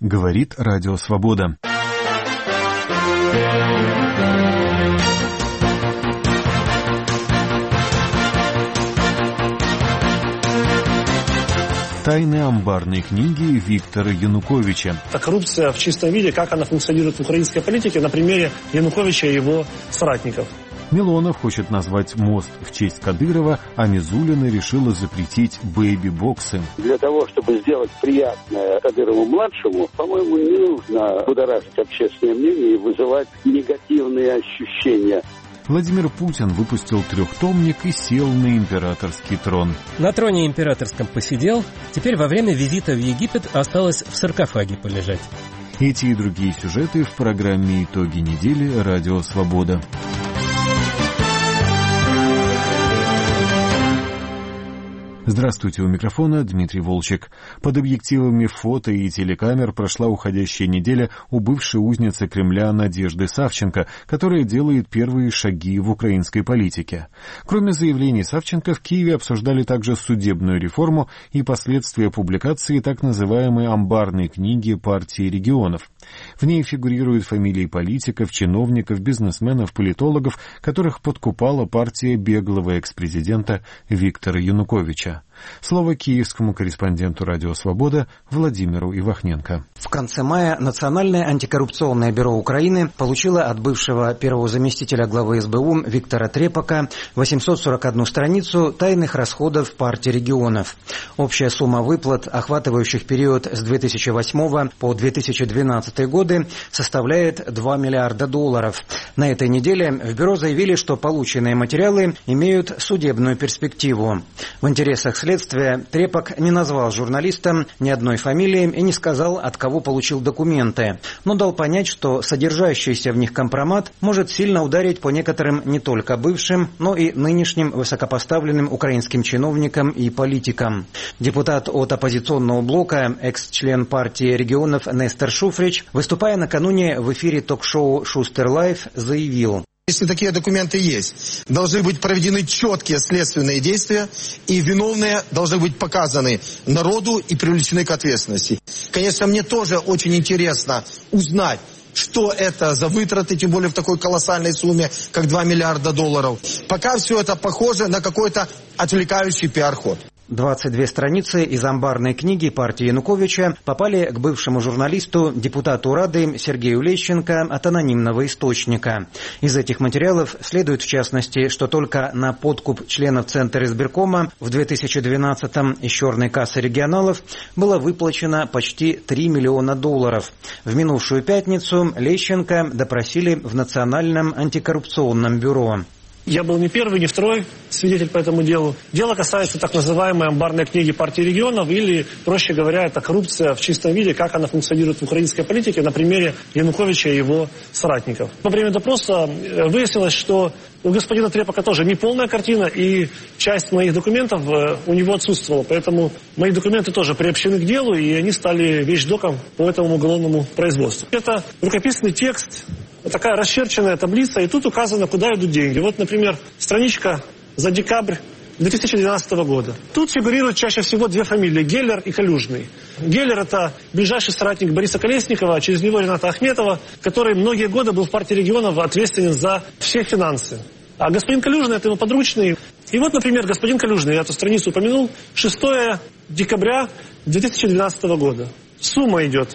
говорит Радио Свобода. Тайны амбарной книги Виктора Януковича. Это коррупция в чистом виде, как она функционирует в украинской политике на примере Януковича и его соратников. Милонов хочет назвать мост в честь Кадырова, а Мизулина решила запретить бэйби-боксы. Для того, чтобы сделать приятное Кадырову-младшему, по-моему, не нужно будоражить общественное мнение и вызывать негативные ощущения. Владимир Путин выпустил трехтомник и сел на императорский трон. На троне императорском посидел, теперь во время визита в Египет осталось в саркофаге полежать. Эти и другие сюжеты в программе «Итоги недели» Радио Свобода. Здравствуйте, у микрофона Дмитрий Волчек. Под объективами фото и телекамер прошла уходящая неделя у бывшей узницы Кремля Надежды Савченко, которая делает первые шаги в украинской политике. Кроме заявлений Савченко, в Киеве обсуждали также судебную реформу и последствия публикации так называемой амбарной книги партии регионов. В ней фигурируют фамилии политиков, чиновников, бизнесменов, политологов, которых подкупала партия беглого экс-президента Виктора Януковича. Слово киевскому корреспонденту «Радио Свобода» Владимиру Ивахненко. В конце мая Национальное антикоррупционное бюро Украины получило от бывшего первого заместителя главы СБУ Виктора Трепака 841 страницу тайных расходов партии регионов. Общая сумма выплат, охватывающих период с 2008 по 2012 годы, составляет $2 миллиарда. На этой неделе в бюро заявили, что полученные материалы имеют судебную перспективу. В интересах следствия Трепак не назвал журналистам ни одной фамилии и не сказал, от кого получил документы, но дал понять, что содержащийся в них компромат может сильно ударить по некоторым не только бывшим, но и нынешним высокопоставленным украинским чиновникам и политикам. Депутат от оппозиционного блока, экс-член партии регионов Нестор Шуфрич, выступая накануне в эфире ток-шоу «Шустер Лайв», заявил: если такие документы есть, должны быть проведены четкие следственные действия, и виновные должны быть показаны народу и привлечены к ответственности. Конечно, мне тоже очень интересно узнать, что это за вытраты, тем более в такой колоссальной сумме, как $2 миллиарда. Пока все это похоже на какой-то отвлекающий пиар-ход. 22 страницы из амбарной книги партии Януковича попали к бывшему журналисту, депутату Рады Сергею Лещенко от анонимного источника. Из этих материалов следует в частности, что только на подкуп членов Центра избиркома в 2012-м из черной кассы регионалов было выплачено почти $3 миллиона. В минувшую пятницу Лещенко допросили в Национальном антикоррупционном бюро. Я был не первый, не второй свидетель по этому делу. Дело касается так называемой амбарной книги партии регионов, или, проще говоря, это коррупция в чистом виде, как она функционирует в украинской политике на примере Януковича и его соратников. Во время допроса выяснилось, что у господина Трепака тоже неполная картина, и часть моих документов у него отсутствовала. Поэтому мои документы тоже приобщены к делу, и они стали вещдоком по этому уголовному производству. Это рукописный текст, такая расчерченная таблица, и тут указано, куда идут деньги. Вот, например, страничка за декабрь 2012 года. Тут фигурируют чаще всего две фамилии – Геллер и Калюжный. Геллер – это ближайший соратник Бориса Колесникова, а через него Рената Ахметова, который многие годы был в партии регионов ответственен за все финансы. А господин Калюжный – это его подручный. И вот, например, господин Калюжный, я эту страницу упомянул, 6 декабря 2012 года. Сумма идет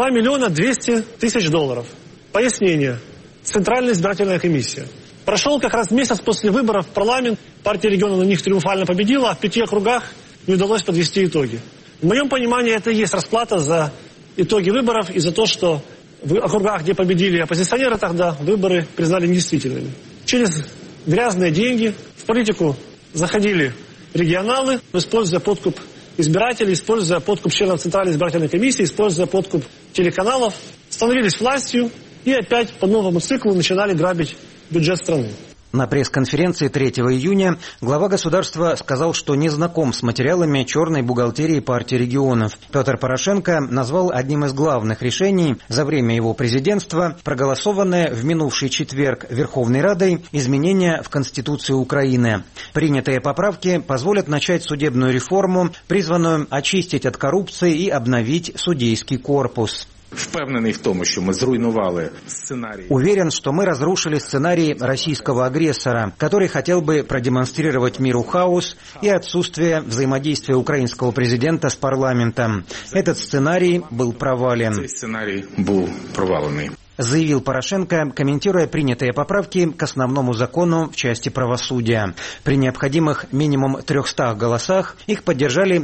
$2 200 000. Пояснение. Центральная избирательная комиссия. Прошел как раз месяц после выборов в парламент. Партия региона на них триумфально победила, а в 5 округах не удалось подвести итоги. В моем понимании это и есть расплата за итоги выборов и за то, что в округах, где победили оппозиционеры тогда, выборы признали недействительными. Через грязные деньги в политику заходили регионалы, используя подкуп избирателей, используя подкуп членов Центральной избирательной комиссии, используя подкуп телеканалов, становились властью и опять по новому циклу начинали грабить бюджет страны. На пресс-конференции 3 июня глава государства сказал, что не знаком с материалами черной бухгалтерии партии регионов. Петр Порошенко назвал одним из главных решений за время его президентства проголосованное в минувший четверг Верховной Радой изменения в Конституцию Украины. Принятые поправки позволят начать судебную реформу, призванную очистить от коррупции и обновить судейский корпус. Впевнений в тому, що ми зруйнували сценарий. Уверен, что мы разрушили сценарий российского агрессора, который хотел бы продемонстрировать миру хаос и отсутствие взаимодействия украинского президента с парламентом. Этот сценарий был провален. Цей сценарий был проваленный. Заявил Порошенко, комментируя принятые поправки к основному закону в части правосудия. При необходимых минимум 300 голосах их поддержали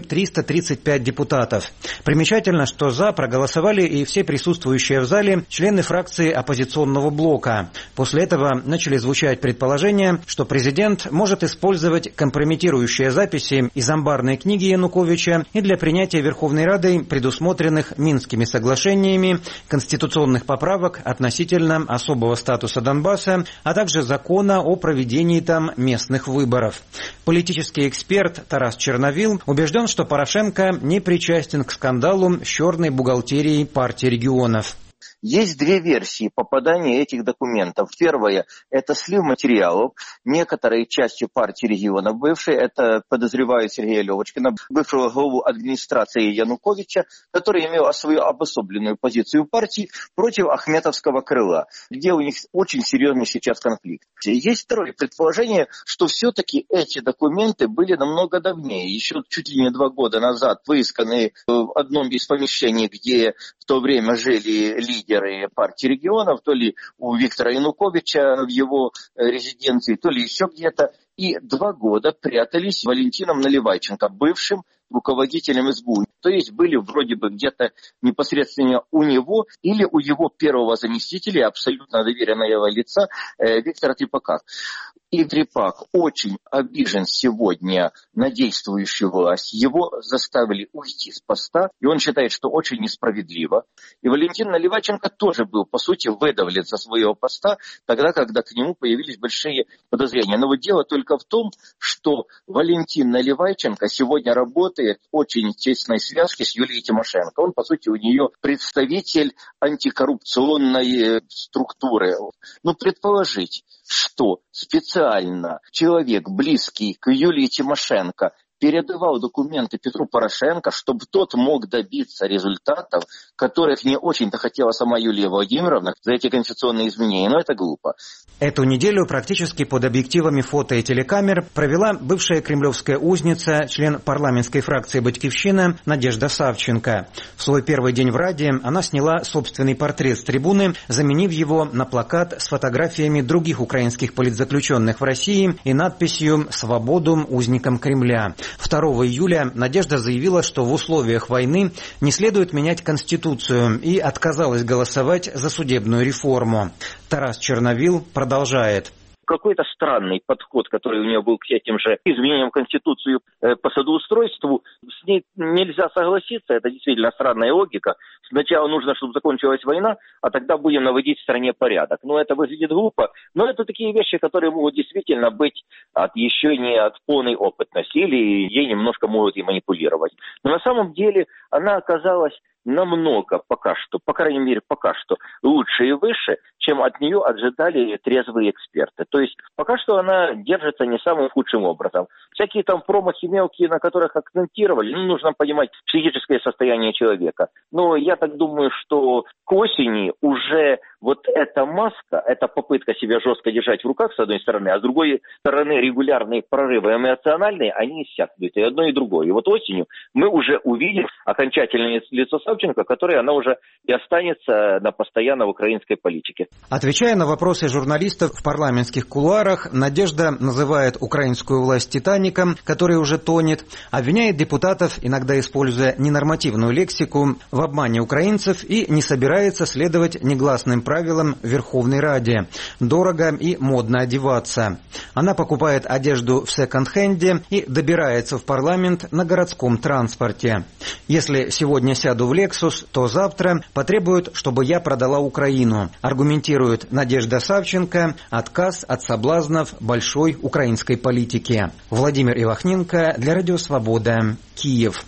335 депутатов. Примечательно, что «за» проголосовали и все присутствующие в зале члены фракции оппозиционного блока. После этого начали звучать предположения, что президент может использовать компрометирующие записи из амбарной книги Януковича и для принятия Верховной Радой предусмотренных Минскими соглашениями конституционных поправок относительно особого статуса Донбасса, а также закона о проведении там местных выборов. Политический эксперт Тарас Черновил убежден, что Порошенко не причастен к скандалу с черной бухгалтерией партии регионов. Есть две версии попадания этих документов. Первая – это слив материалов некоторой частью партии регионов бывшей. Это подозревают Сергея Левочкина, бывшего главу администрации Януковича, который имел свою обособленную позицию партии против ахметовского крыла, где у них очень серьезный сейчас конфликт. Есть второе предположение, что все-таки эти документы были намного давнее. Еще чуть ли не 2 года назад выисканы в одном из помещений, где в то время жили лидеры партии регионов, то ли у Виктора Януковича в его резиденции, то ли еще где-то. И 2 года прятались Валентином Наливайченко, бывшим руководителем СБУ. То есть были вроде бы где-то непосредственно у него или у его первого заместителя, абсолютно доверенного лица Виктора Трепака. И Трепак очень обижен сегодня на действующую власть. Его заставили уйти с поста, и он считает, что очень несправедливо. И Валентин Наливайченко тоже был, по сути, выдавлен со своего поста, тогда, когда к нему появились большие подозрения. Но вот дело только в том, что Валентин Наливайченко сегодня работает в очень тесной связке с Юлией Тимошенко. Он, по сути, у нее представитель антикоррупционной структуры. Но предположить, что специально человек, близкий к Юлии Тимошенко, передавал документы Петру Порошенко, чтобы тот мог добиться результатов, которых не очень-то хотела сама Юлия Владимировна за эти конституционные изменения. Но это глупо. Эту неделю практически под объективами фото и телекамер провела бывшая кремлевская узница, член парламентской фракции «Батькивщина» Надежда Савченко. В свой первый день в Раде она сняла собственный портрет с трибуны, заменив его на плакат с фотографиями других украинских политзаключенных в России и надписью «Свободу узникам Кремля». 2 июля Надежда заявила, что в условиях войны не следует менять Конституцию и отказалась голосовать за судебную реформу. Тарас Черновил продолжает. Какой-то странный подход, который у нее был к этим же изменениям Конституции по судоустройству, с ней нельзя согласиться, это действительно странная логика. Сначала нужно, чтобы закончилась война, а тогда будем наводить в стране порядок. Но это выглядит глупо, но это такие вещи, которые могут действительно быть еще не от полной опытности, или ей немножко могут и манипулировать. Но на самом деле она оказалась намного пока что, по крайней мере пока что, лучше и выше, чем от нее ожидали трезвые эксперты. То есть пока что она держится не самым худшим образом. Всякие там промахи мелкие, на которых акцентировали, нужно понимать психическое состояние человека. Но я так думаю, что к осени уже вот эта маска, эта попытка себя жестко держать в руках, с одной стороны, а с другой стороны регулярные прорывы эмоциональные, они иссякнут, и одно, и другое. И вот осенью мы уже увидим окончательное лицо Савченко, которое она уже и останется на постоянно в украинской политике. Отвечая на вопросы журналистов в парламентских кулуарах, Надежда называет украинскую власть «Титаником», который уже тонет, обвиняет депутатов, иногда используя ненормативную лексику, в обмане украинцев и не собирается следовать негласным правилам правилам в Верховной Раде. Дорого и модно одеваться. Она покупает одежду в секонд-хенде и добирается в парламент на городском транспорте. Если сегодня сяду в «Лексус», то завтра потребуют, чтобы я продала Украину, аргументирует Надежда Савченко, отказ от соблазнов большой украинской политики. Владимир Ивахненко для Радио Свобода, Киев.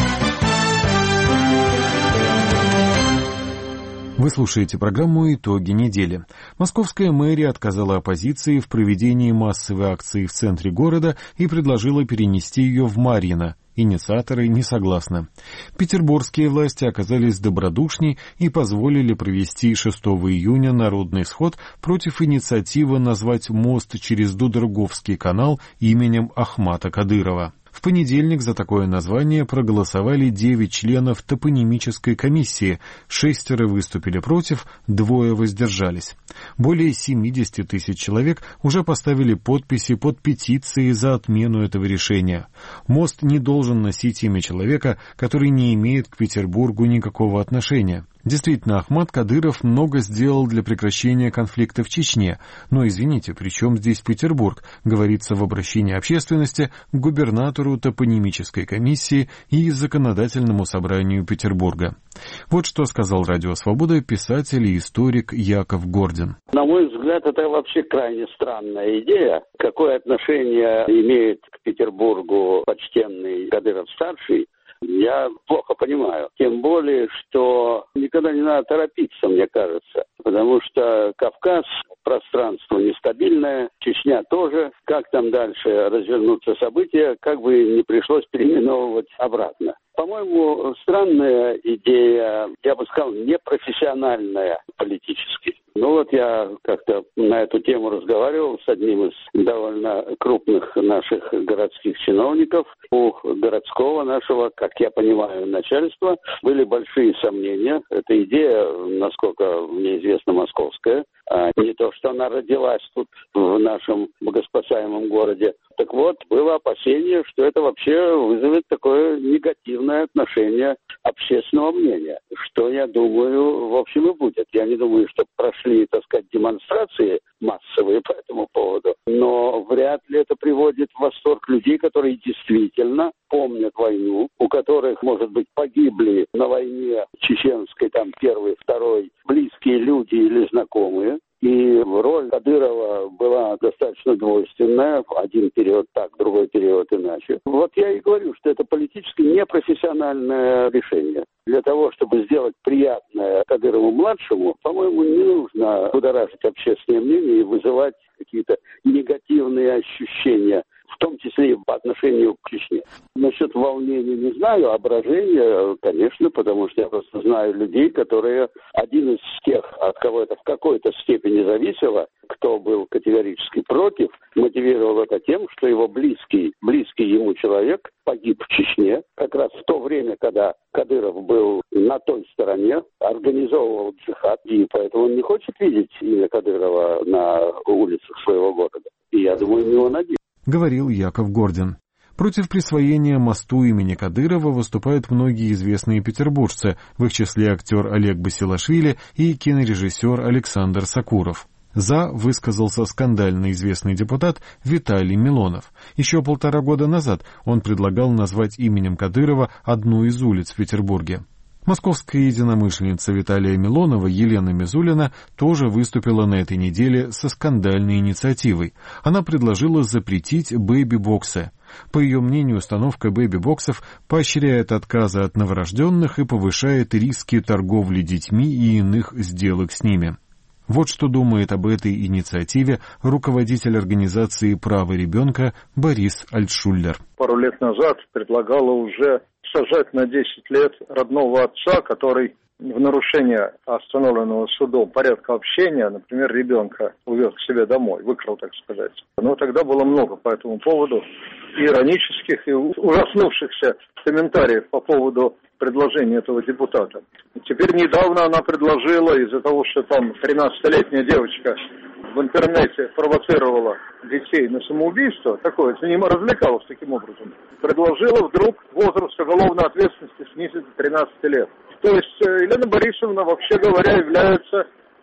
Вы слушаете программу «Итоги недели». Московская мэрия отказала оппозиции в проведении массовой акции в центре города и предложила перенести ее в Марьино. Инициаторы не согласны. Петербургские власти оказались добродушней и позволили провести 6 июня народный сход против инициативы назвать мост через Дудерговский канал именем Ахмата Кадырова. В понедельник за такое название проголосовали 9 членов топонимической комиссии, 6 выступили против, 2 воздержались. Более 70 тысяч человек уже поставили подписи под петицией за отмену этого решения. Мост не должен носить имя человека, который не имеет к Петербургу никакого отношения. Действительно, Ахмат Кадыров много сделал для прекращения конфликта в Чечне. Но, извините, при чем здесь Петербург, говорится в обращении общественности к губернатору топонимической комиссии и законодательному собранию Петербурга. Вот что сказал Радио Свобода писатель и историк Яков Гордин. На мой взгляд, это вообще крайне странная идея. Какое отношение имеет к Петербургу почтенный Кадыров-старший, я плохо понимаю. Тем более, что никогда не надо торопиться, мне кажется. Потому что Кавказ, пространство нестабильное, Чечня тоже. Как там дальше развернутся события, как бы не пришлось переименовывать обратно. По-моему, странная идея, я бы сказал, непрофессиональная политически. Ну вот я как-то на эту тему разговаривал с одним из довольно крупных наших городских чиновников. У городского нашего, как я понимаю, начальства были большие сомнения. Эта идея, насколько мне известно, московская. А не то, что она родилась тут, в нашем богоспасаемом городе. Так вот, было опасение, что это вообще вызовет такое негативное отношение общественного мнения. Что, я думаю, в общем и будет. Я не думаю, что прошли, так сказать, демонстрации массовые по этому поводу. Но вряд ли это приводит в восторг людей, которые действительно помнят войну, у которых, может быть, погибли на войне чеченской, там, первой, второй, близкие люди или знакомые. И роль Кадырова была достаточно двойственная. Один период так, другой период иначе. Вот я и говорю, что это политически непрофессиональное решение. Для того, чтобы сделать приятное Кадырову-младшему, по-моему, не нужно будоражить общественное мнение и вызывать какие-то негативные ощущения, в том числе и по отношению к Чечне. Насчет волнения не знаю, а брожения, конечно, потому что я просто знаю людей, которые один из тех, от кого это в какой-то степени зависело, кто был категорически против, мотивировал это тем, что его близкий ему человек погиб в Чечне, как раз в то время, когда Кадыров был на той стороне, организовывал джихад, и поэтому он не хочет видеть имя Кадырова на улицах своего города. И я думаю, не он один. Говорил Яков Гордин. Против присвоения мосту имени Кадырова выступают многие известные петербуржцы, в их числе актер Олег Басилашвили и кинорежиссер Александр Сакуров. За высказался скандально известный депутат Виталий Милонов. Еще 1,5 года назад он предлагал назвать именем Кадырова одну из улиц в Петербурге. Московская единомышленница Виталия Милонова Елена Мизулина тоже выступила на этой неделе со скандальной инициативой. Она предложила запретить бэби-боксы. По ее мнению, установка бэби-боксов поощряет отказы от новорожденных и повышает риски торговли детьми и иных сделок с ними. Вот что думает об этой инициативе руководитель организации «Право ребенка» Борис Альтшуллер. Пару лет назад предлагала уже сажать на 10 лет родного отца, который в нарушение остановленного судом порядка общения, например, ребенка увез к себе домой, выкрал, так сказать. Но тогда было много по этому поводу иронических и ужаснувшихся комментариев по поводу предложения этого депутата. Теперь недавно она предложила, из-за того, что там 13-летняя девочка в интернете провоцировала детей на самоубийство, такое, развлекалась таким образом, предложила вдруг возраст уголовной ответственности снизить до 13 лет. То есть Елена Борисовна, вообще говоря, является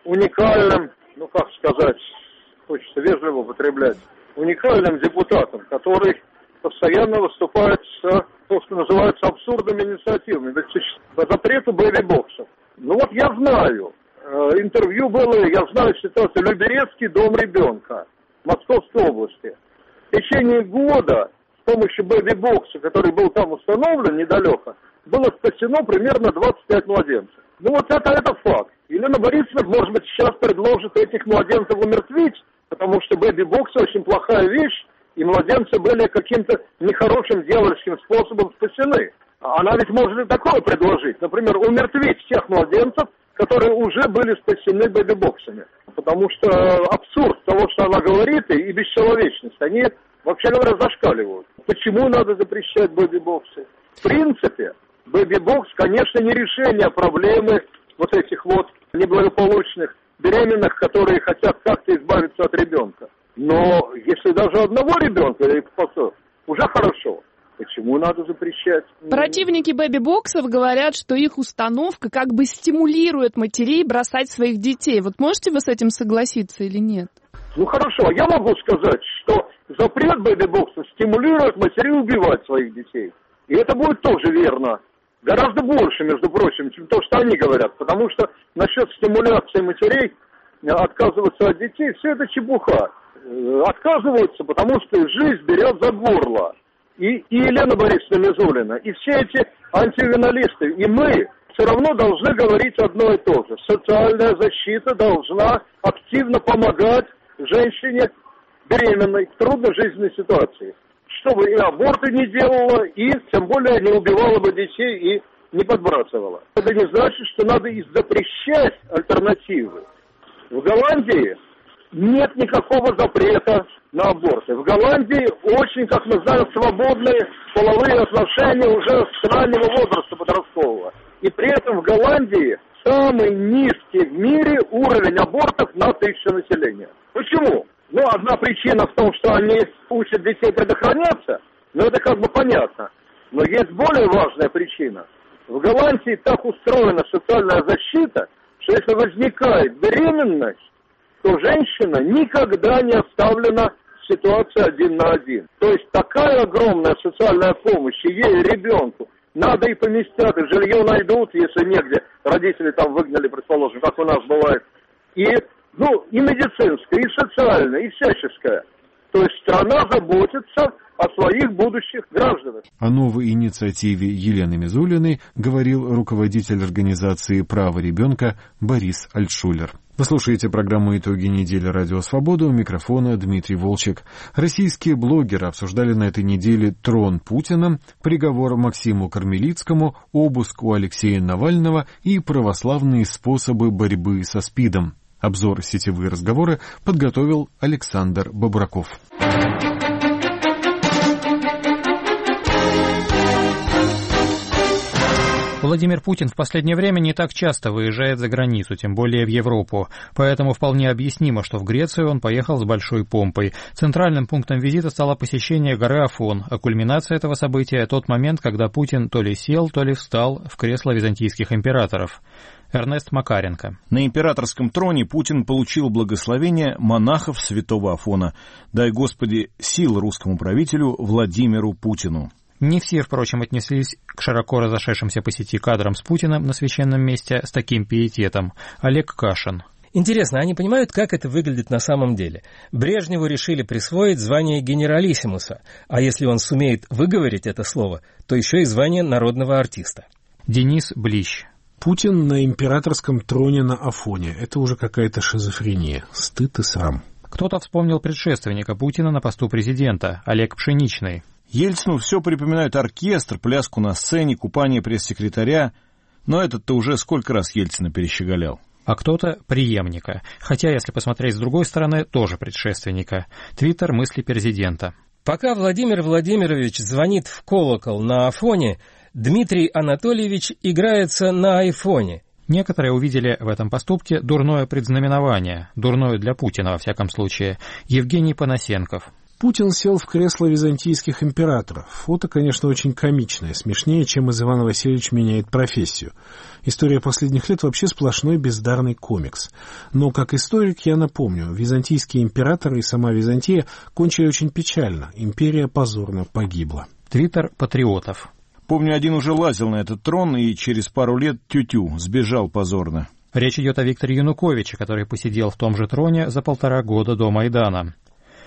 уникальным, хочется вежливо употреблять, уникальным депутатом, который постоянно выступает с то, что называется абсурдными инициативами, по запрету бэби-боксов. Я знаю, интервью было, я знаю ситуацию, Люберецкий дом ребенка в Московской области. В течение года с помощью бэби-бокса, который был там установлен недалеко, было спасено примерно 25 младенцев. Это факт. Елена Борисовна, может быть, сейчас предложит этих младенцев умертвить, потому что бэби-бокс очень плохая вещь, и младенцы были каким-то нехорошим дьявольским способом спасены. Она ведь может и такое предложить. Например, умертвить всех младенцев, которые уже были спасены бэби-боксами. Потому что абсурд того, что она говорит, и бесчеловечность, они, вообще говоря, зашкаливают. Почему надо запрещать бэби-боксы? В принципе, бэби-бокс, конечно, не решение проблемы этих неблагополучных беременных, которые хотят как-то избавиться от ребенка. Но если даже одного ребенка уже хорошо. Почему надо запрещать? Противники бэби-боксов говорят, что их установка как бы стимулирует матерей бросать своих детей. Можете вы с этим согласиться или нет? Хорошо, я могу сказать, что запрет бэби-бокса стимулирует матерей убивать своих детей. И это будет тоже верно. Гораздо больше, между прочим, чем то, что они говорят. Потому что насчет стимуляции матерей отказываться от детей, все это чепуха. Отказываются, потому что жизнь берет за горло. И Елена Борисовна Мизулина, и все эти антиювеналисты, и мы все равно должны говорить одно и то же. Социальная защита должна активно помогать женщине беременной в трудной жизненной ситуации. Чтобы и аборты не делала, и тем более не убивала бы детей и не подбрасывала. Это не значит, что надо и запрещать альтернативы. В Голландии нет никакого запрета на аборты. В Голландии очень, как мы знаем, свободные половые отношения уже с раннего возраста подросткового. И при этом в Голландии самый низкий в мире уровень абортов на 1000 населения. Почему? Одна причина в том, что они учат детей предохраняться, это понятно. Но есть более важная причина. В Голландии так устроена социальная защита, что если возникает беременность, то женщина никогда не оставлена в ситуации 1 на 1. То есть такая огромная социальная помощь и ей, и ребенку. Надо и поместят, и жилье найдут, если негде. Родители там выгнали, предположим, как у нас бывает. И медицинская, и социальная, и всяческая. То есть страна заботится о своих будущих гражданах. О новой инициативе Елены Мизулиной говорил руководитель организации «Право ребенка» Борис Альтшулер. Вы слушаете программу «Итоги недели. Радио Свобода». У микрофона Дмитрий Волчек. Российские блогеры обсуждали на этой неделе трон Путина, приговор Максиму Кармелицкому, обыск у Алексея Навального и православные способы борьбы со СПИДом. Обзор «Сетевые разговоры» подготовил Александр Бобраков. Владимир Путин в последнее время не так часто выезжает за границу, тем более в Европу. Поэтому вполне объяснимо, что в Грецию он поехал с большой помпой. Центральным пунктом визита стало посещение горы Афон, а кульминация этого события – тот момент, когда Путин то ли сел, то ли встал в кресло византийских императоров. Эрнест Макаренко. На императорском троне Путин получил благословение монахов святого Афона. Дай, Господи, сил русскому правителю Владимиру Путину. Не все, впрочем, отнеслись к широко разошедшимся по сети кадрам с Путиным на священном месте с таким пиететом. Олег Кашин. Интересно, они понимают, как это выглядит на самом деле? Брежневу решили присвоить звание генералиссимуса, а если он сумеет выговорить это слово, то еще и звание народного артиста. Денис Блищ. Путин на императорском троне на Афоне. Это уже какая-то шизофрения. Стыд и срам. Кто-то вспомнил предшественника Путина на посту президента, Олег Пшеничный. Ельцину все припоминают оркестр, пляску на сцене, купание пресс-секретаря. Но этот-то уже сколько раз Ельцина перещеголял. А кто-то преемника. Хотя, если посмотреть с другой стороны, тоже предшественника. Твиттер мысли президента. Пока Владимир Владимирович звонит в колокол на Афоне, Дмитрий Анатольевич играется на айфоне. Некоторые увидели в этом поступке дурное предзнаменование, дурное для Путина, во всяком случае. Евгений Панасенков. Путин сел в кресло византийских императоров. Фото, конечно, очень комичное, смешнее, чем из Иван Васильевич меняет профессию. История последних лет вообще сплошной бездарный комикс. Но, как историк, я напомню, византийские императоры и сама Византия кончили очень печально. Империя позорно погибла. Твиттер патриотов. Помню, один уже лазил на этот трон и через пару лет тю-тю, сбежал позорно. Речь идет о Викторе Януковиче, который посидел в том же троне за 1,5 года до Майдана.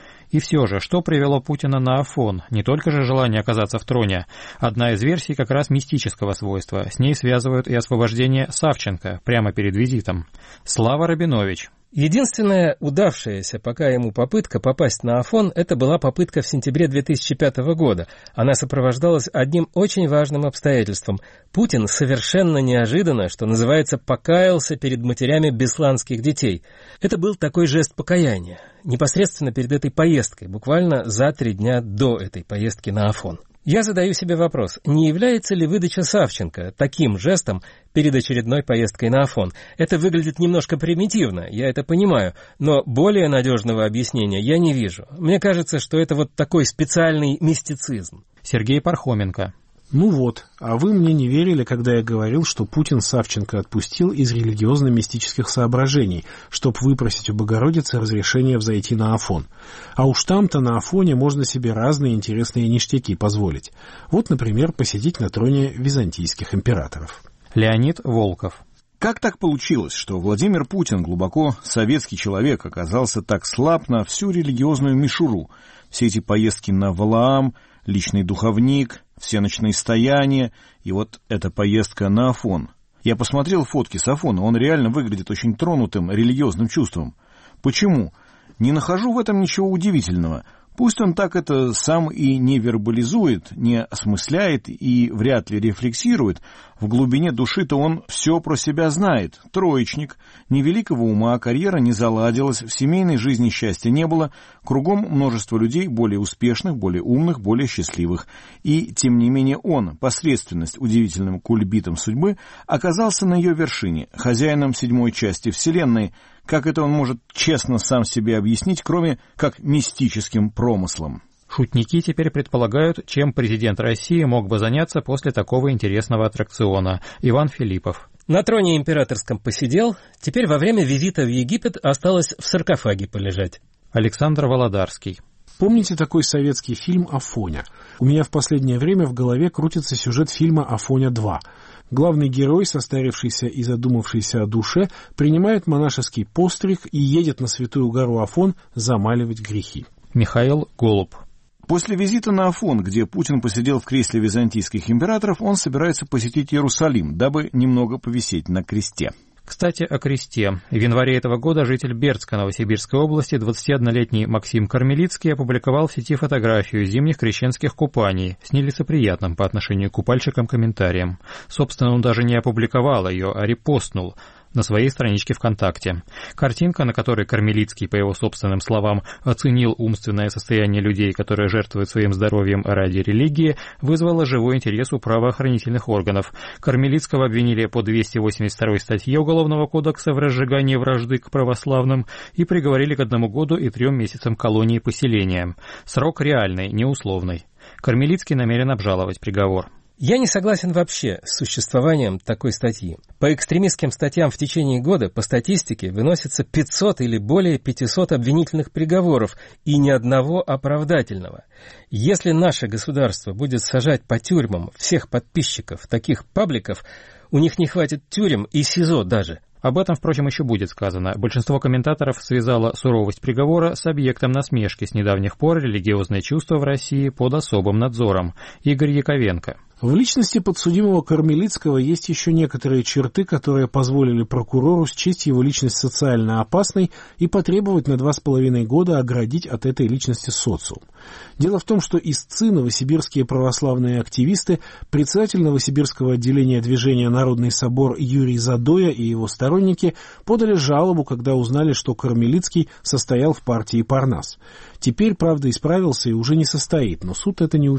И все же, что привело Путина на Афон? Не только же желание оказаться в троне. Одна из версий как раз мистического свойства. С ней связывают и освобождение Савченко прямо перед визитом. Слава Рабинович. Единственная удавшаяся пока ему попытка попасть на Афон, это была попытка в сентябре 2005 года. Она сопровождалась одним очень важным обстоятельством. Путин совершенно неожиданно, что называется, покаялся перед матерями бесланских детей. Это был такой жест покаяния, непосредственно перед этой поездкой, буквально за 3 дня до этой поездки на Афон. Я задаю себе вопрос, не является ли выдача Савченко таким жестом перед очередной поездкой на Афон? Это выглядит немножко примитивно, я это понимаю, но более надежного объяснения я не вижу. Мне кажется, что это вот такой специальный мистицизм. Сергей Пархоменко. Ну вот, а вы мне не верили, когда я говорил, что Путин Савченко отпустил из религиозно-мистических соображений, чтобы выпросить у Богородицы разрешение взойти на Афон. А уж там-то на Афоне можно себе разные интересные ништяки позволить. Вот, например, посидеть на троне византийских императоров. Леонид Волков. Как так получилось, что Владимир Путин, глубоко советский человек, оказался так слаб на всю религиозную мишуру? Все эти поездки на Валаам, личный духовник, всеночные стояния и вот эта поездка на Афон. Я посмотрел фотки с Афона, он реально выглядит очень тронутым религиозным чувством. Почему? Не нахожу в этом ничего удивительного. Пусть он так это сам и не вербализует, не осмысляет и вряд ли рефлексирует, в глубине души-то он все про себя знает. Троечник, невеликого ума, карьера не заладилась, в семейной жизни счастья не было, кругом множество людей более успешных, более умных, более счастливых. И, тем не менее, он, посредственность удивительным кульбитом судьбы, оказался на ее вершине, хозяином 7-й части Вселенной. Как это он может честно сам себе объяснить, кроме как мистическим промыслом? Шутники теперь предполагают, чем президент России мог бы заняться после такого интересного аттракциона. Иван Филиппов. На троне императорском посидел, теперь во время визита в Египет осталось в саркофаге полежать. Александр Володарский. Помните такой советский фильм «Афоня»? У меня в последнее время в голове крутится сюжет фильма «Афоня 2». Главный герой, состарившийся и задумавшийся о душе, принимает монашеский постриг и едет на святую гору Афон замаливать грехи. Михаил Голуб. После визита на Афон, где Путин посидел в кресле византийских императоров, он собирается посетить Иерусалим, дабы немного повисеть на кресте. Кстати, о кресте. В январе этого года житель Бердска Новосибирской области, 21-летний Максим Кармелицкий, опубликовал в сети фотографию зимних крещенских купаний с нелицеприятным по отношению к купальщикам комментарием. Собственно, он даже не опубликовал ее, а репостнул на своей страничке ВКонтакте. Картинка, на которой Кармелицкий, по его собственным словам, оценил умственное состояние людей, которые жертвуют своим здоровьем ради религии, вызвала живой интерес у правоохранительных органов. Кармелицкого обвинили по 282 статье Уголовного кодекса в разжигании вражды к православным и приговорили к 1 году и 3 месяцам колонии поселения. Срок реальный, не условный. Кармелицкий намерен обжаловать приговор. Я не согласен вообще с существованием такой статьи. По экстремистским статьям в течение года по статистике выносится 500 или более 500 обвинительных приговоров и ни одного оправдательного. Если наше государство будет сажать по тюрьмам всех подписчиков таких пабликов, у них не хватит тюрем и СИЗО даже. Об этом, впрочем, еще будет сказано. Большинство комментаторов связало суровость приговора с объектом насмешки. С недавних пор религиозные чувства в России под особым надзором. Игорь Яковенко. В личности подсудимого Кармелицкого есть еще некоторые черты, которые позволили прокурору счесть его личность социально опасной и потребовать на 2,5 года оградить от этой личности социум. Дело в том, что истцы, новосибирские православные активисты, председатель новосибирского отделения движения «Народный собор» Юрий Задоя и его сторонники подали жалобу, когда узнали, что Кармелицкий состоял в партии Парнас. Теперь, правда, исправился и уже не состоит, но суд это не учел.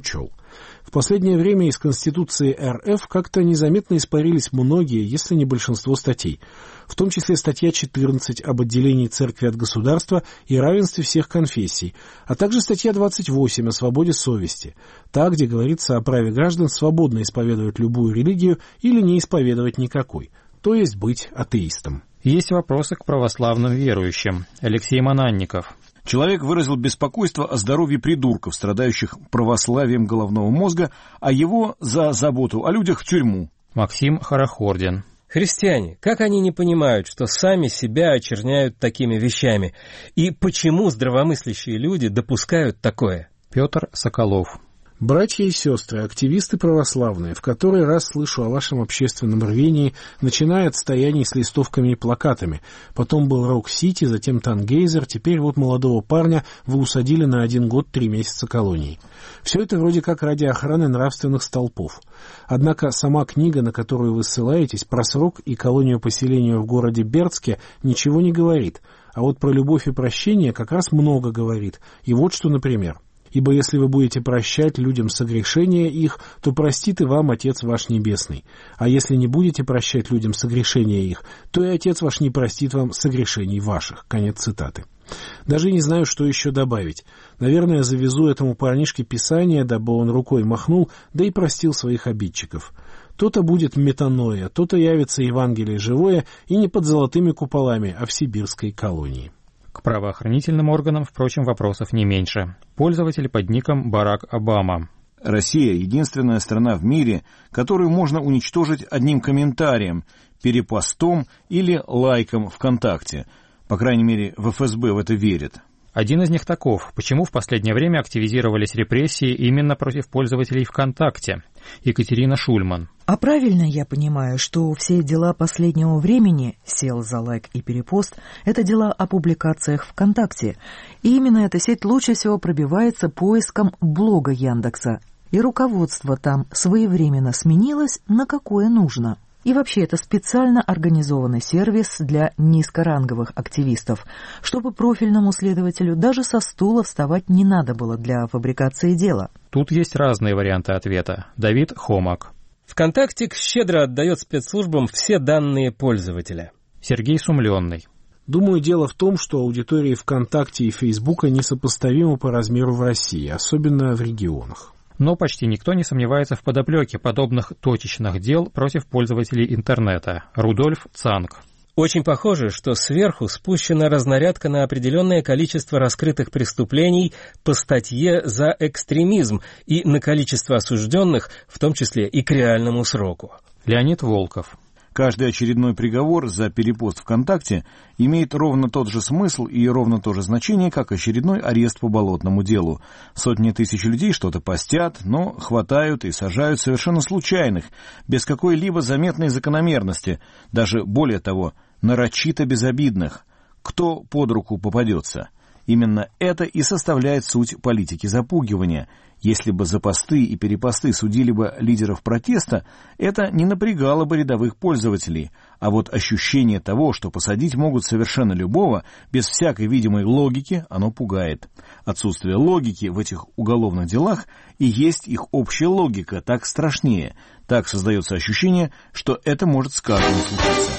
В последнее время из Конституции РФ как-то незаметно испарились многие, если не большинство статей, в том числе статья 14 об отделении церкви от государства и равенстве всех конфессий, а также статья 28 о свободе совести, та, где говорится о праве граждан свободно исповедовать любую религию или не исповедовать никакой, то есть быть атеистом. Есть вопросы к православным верующим. Алексей Мананников. Человек выразил беспокойство о здоровье придурков, страдающих православием головного мозга, а его за заботу о людях в тюрьму. Максим Хорохордин. Христиане, как они не понимают, что сами себя очерняют такими вещами? И почему здравомыслящие люди допускают такое? Петр Соколов. Братья и сестры, активисты православные, в который раз слышу о вашем общественном рвении, начиная от стояний с листовками и плакатами. Потом был Рок-Сити, затем Тангейзер, теперь вот молодого парня вы усадили на 1 год 3 месяца колонии. Все это вроде как ради охраны нравственных столпов. Однако сама книга, на которую вы ссылаетесь, про срок и колонию поселения в городе Бердске, ничего не говорит. А вот про любовь и прощение как раз много говорит. И вот что, например. Ибо если вы будете прощать людям согрешения их, то простит и вам Отец ваш Небесный. А если не будете прощать людям согрешения их, то и Отец ваш не простит вам согрешений ваших». Конец цитаты. Даже не знаю, что еще добавить. Наверное, завезу этому парнишке Писание, дабы он рукой махнул, да и простил своих обидчиков. То-то будет метаноя, то-то явится Евангелие живое, и не под золотыми куполами, а в сибирской колонии. К правоохранительным органам, впрочем, вопросов не меньше. Пользователь под ником Барак Обама. Россия — единственная страна в мире, которую можно уничтожить одним комментарием, перепостом или лайком ВКонтакте. По крайней мере, в ФСБ в это верят. Один из них таков. Почему в последнее время активизировались репрессии именно против пользователей ВКонтакте? Екатерина Шульман. А правильно я понимаю, что все дела последнего времени, сел за лайк и перепост, это дела о публикациях ВКонтакте. И именно эта сеть лучше всего пробивается поиском блога Яндекса. И руководство там своевременно сменилось на какое нужно. И вообще это специально организованный сервис для низкоранговых активистов, чтобы профильному следователю даже со стула вставать не надо было для фабрикации дела. Тут есть разные варианты ответа. Давид Хомак. ВКонтакте щедро отдает спецслужбам все данные пользователя. Сергей Сумленный. Думаю, дело в том, что аудитории ВКонтакте и Фейсбука несопоставимы по размеру в России, особенно в регионах. Но почти никто не сомневается в подоплеке подобных точечных дел против пользователей интернета. Рудольф Цанг. Очень похоже, что сверху спущена разнарядка на определенное количество раскрытых преступлений по статье за экстремизм и на количество осужденных, в том числе и к реальному сроку. Леонид Волков. Каждый очередной приговор за перепост ВКонтакте имеет ровно тот же смысл и ровно то же значение, как очередной арест по болотному делу. Сотни тысяч людей что-то постят, но хватают и сажают совершенно случайных, без какой-либо заметной закономерности, даже более того, нарочито безобидных. Кто под руку попадется? Именно это и составляет суть политики запугивания. Если бы за посты и перепосты судили бы лидеров протеста, это не напрягало бы рядовых пользователей. А вот ощущение того, что посадить могут совершенно любого, без всякой видимой логики, оно пугает. Отсутствие логики в этих уголовных делах и есть их общая логика, так страшнее. Так создается ощущение, что это может с каждым случиться.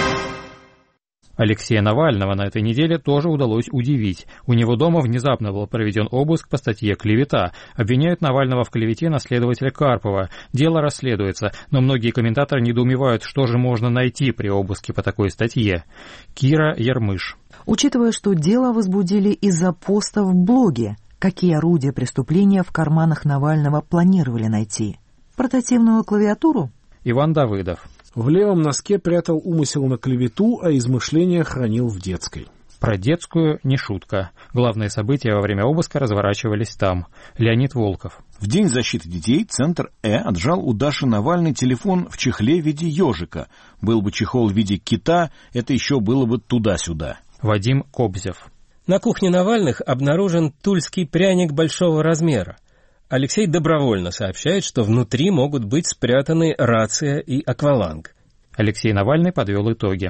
Алексея Навального на этой неделе тоже удалось удивить. У него дома внезапно был проведен обыск по статье «Клевета». Обвиняют Навального в клевете на следователя Карпова. Дело расследуется, но многие комментаторы недоумевают, что же можно найти при обыске по такой статье. Кира Ермыш. Учитывая, что дело возбудили из-за поста в блоге, какие орудия преступления в карманах Навального планировали найти? Портативную клавиатуру? Иван Давыдов. В левом носке прятал умысел на клевету, а измышления хранил в детской. Про детскую не шутка. Главные события во время обыска разворачивались там. Леонид Волков. В День защиты детей Центр отжал у Даши Навальной телефон в чехле в виде ежика. Был бы чехол в виде кита, это еще было бы туда-сюда. Вадим Кобзев. На кухне Навальных обнаружен тульский пряник большого размера. Алексей добровольно сообщает, что внутри могут быть спрятаны рация и акваланг. Алексей Навальный подвел итоги.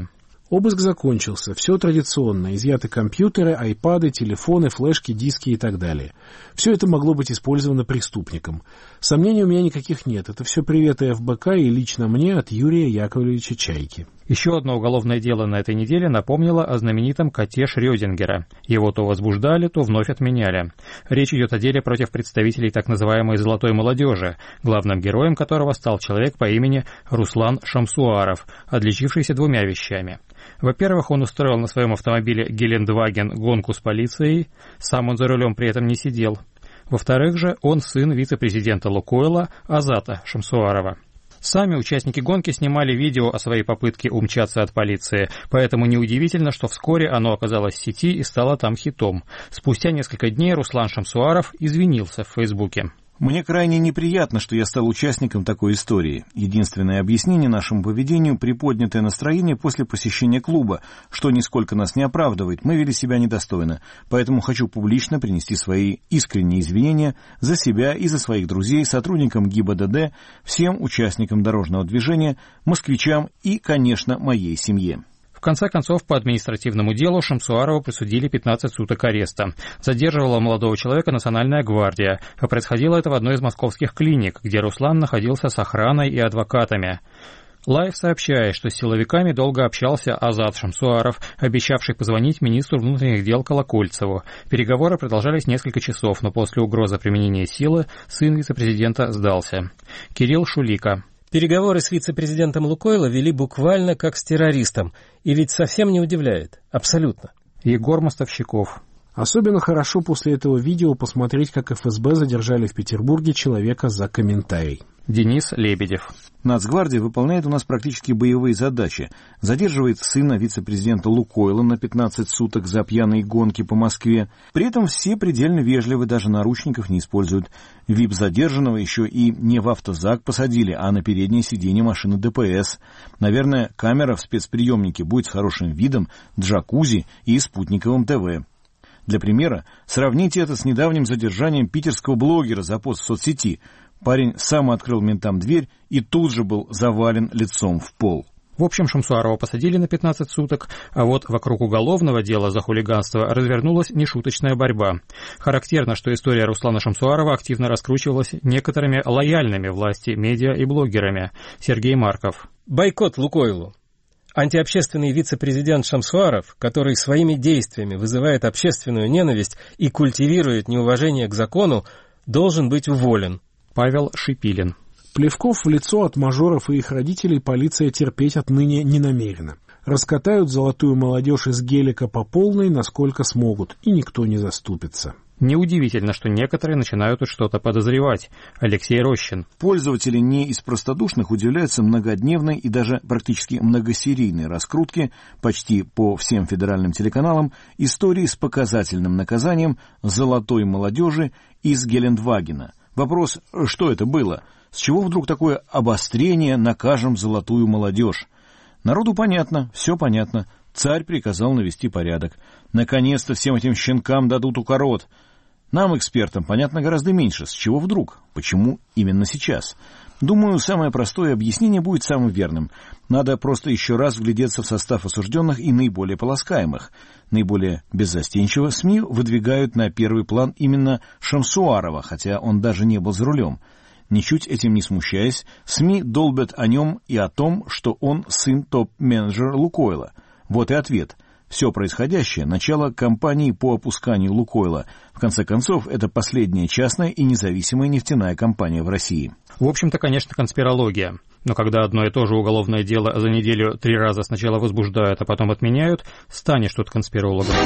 Обыск закончился. Все традиционно. Изъяты компьютеры, айпады, телефоны, флешки, диски и так далее. Все это могло быть использовано преступником. Сомнений у меня никаких нет. Это все приветы ФБК и лично мне от Юрия Яковлевича Чайки. Еще одно уголовное дело на этой неделе напомнило о знаменитом коте Шрёдингера. Его то возбуждали, то вновь отменяли. Речь идет о деле против представителей так называемой «золотой молодежи», главным героем которого стал человек по имени Руслан Шамсуаров, отличившийся двумя вещами. Во-первых, он устроил на своем автомобиле Гелендваген гонку с полицией, сам он за рулем при этом не сидел. Во-вторых же, он сын вице-президента «Лукойла» Азата Шамсуарова. Сами участники гонки снимали видео о своей попытке умчаться от полиции, поэтому неудивительно, что вскоре оно оказалось в сети и стало там хитом. Спустя несколько дней Руслан Шамсуаров извинился в Фейсбуке. Мне крайне неприятно, что я стал участником такой истории. Единственное объяснение нашему поведению — приподнятое настроение после посещения клуба, что нисколько нас не оправдывает, мы вели себя недостойно. Поэтому хочу публично принести свои искренние извинения за себя и за своих друзей, сотрудникам ГИБДД, всем участникам дорожного движения, москвичам и, конечно, моей семье. В конце концов, по административному делу Шамсуарову присудили 15 суток ареста. Задерживала молодого человека Национальная гвардия, а происходило это в одной из московских клиник, где Руслан находился с охраной и адвокатами. Лайв сообщает, что с силовиками долго общался Азат Шамсуаров, обещавший позвонить министру внутренних дел Колокольцеву. Переговоры продолжались несколько часов, но после угрозы применения силы сын вице-президента сдался. Кирилл Шулика. Переговоры с вице-президентом «Лукойла» вели буквально как с террористом. И ведь совсем не удивляет. Абсолютно. Егор Мостовщиков. Особенно хорошо после этого видео посмотреть, как ФСБ задержали в Петербурге человека за комментарий. Денис Лебедев. Нацгвардия выполняет у нас практически боевые задачи. Задерживает сына вице-президента «Лукойла» на 15 суток за пьяные гонки по Москве. При этом все предельно вежливы, даже наручников не используют. ВИП-задержанного еще и не в автозак посадили, а на переднее сиденье машины ДПС. Наверное, камера в спецприемнике будет с хорошим видом, джакузи и спутниковым ТВ. Для примера, сравните это с недавним задержанием питерского блогера за пост в соцсети. Парень сам открыл ментам дверь и тут же был завален лицом в пол. В общем, Шамсуарова посадили на 15 суток, а вот вокруг уголовного дела за хулиганство развернулась нешуточная борьба. Характерно, что история Руслана Шамсуарова активно раскручивалась некоторыми лояльными власти медиа и блогерами. Сергей Марков. Бойкот «Лукойлу». Антиобщественный вице-президент Шамсуаров, который своими действиями вызывает общественную ненависть и культивирует неуважение к закону, должен быть уволен. Павел Шипилин. Плевков в лицо от мажоров и их родителей полиция терпеть отныне не намерена. Раскатают золотую молодежь из гелика по полной, насколько смогут, и никто не заступится. Неудивительно, что некоторые начинают тут что-то подозревать. Алексей Рощин. Пользователи не из простодушных удивляются многодневной и даже практически многосерийной раскрутке почти по всем федеральным телеканалам истории с показательным наказанием золотой молодежи из Гелендвагена. Вопрос, что это было? С чего вдруг такое обострение «накажем золотую молодежь»? Народу понятно, все понятно. Царь приказал навести порядок. Наконец-то всем этим щенкам дадут укорот. Нам, экспертам, понятно гораздо меньше. С чего вдруг? Почему именно сейчас? Думаю, самое простое объяснение будет самым верным. Надо просто еще раз вглядеться в состав осужденных и наиболее полоскаемых. Наиболее беззастенчиво СМИ выдвигают на первый план именно Шамсуарова, хотя он даже не был за рулем. Ничуть этим не смущаясь, СМИ долбят о нем и о том, что он сын топ-менеджера «Лукойла». Вот и ответ. Все происходящее – начало кампании по опусканию «Лукойла». В конце концов, это последняя частная и независимая нефтяная компания в России. В общем-то, конечно, конспирология. Но когда одно и то же уголовное дело за неделю 3 раза сначала возбуждают, а потом отменяют, станешь тут конспирологом.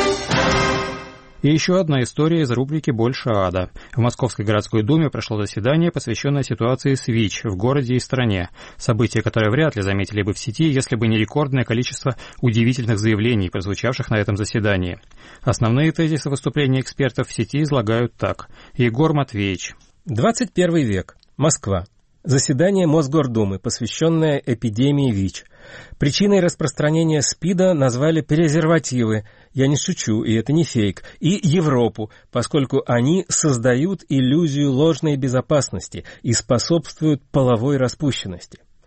И еще одна история из рубрики «Больше ада». В Московской городской думе прошло заседание, посвященное ситуации с ВИЧ в городе и стране. Событие, которое вряд ли заметили бы в сети, если бы не рекордное количество удивительных заявлений, прозвучавших на этом заседании. Основные тезисы выступления экспертов в сети излагают так. Егор Матвеевич. 21 век. Москва. Заседание Мосгордумы, посвященное эпидемии ВИЧ. Причиной распространения СПИДа назвали презервативы, я не шучу, и это не фейк, и Европу, поскольку они создают иллюзию ложной безопасности и способствуют половой распущенности.